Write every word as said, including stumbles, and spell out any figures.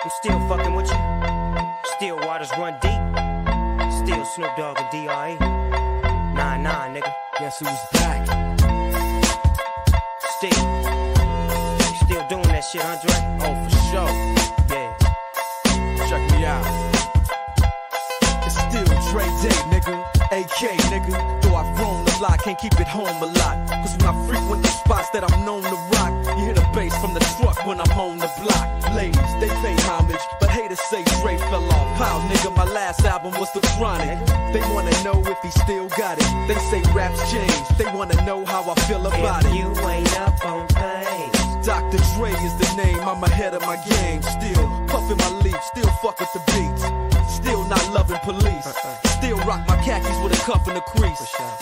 I'm still fucking with you. Still waters run deep. Still Snoop Dogg and D R E. Nah, nah, nigga. Guess who's back? Still. Still doing that shit, Andre? Oh, for sure. Yeah. Check me out. It's still Dre Day, nigga. A K, nigga. Though I've grown a lot, can't keep it home a lot. Cause when I frequent the spots that I'm known to rock, you hear the bass from the truck when I'm on the block. Ladies, they pay homage, but haters say Dre fell off. Pow, nigga, my last album was The Chronic. They wanna know if he still got it. They say raps change, they wanna know how I feel about if it. You ain't up on pace. Doctor Dre is the name, I'm ahead of my game. Still puffin' my leaf, still fuck with the beats. Still not loving police. Still rock my khakis with a cuff and a crease.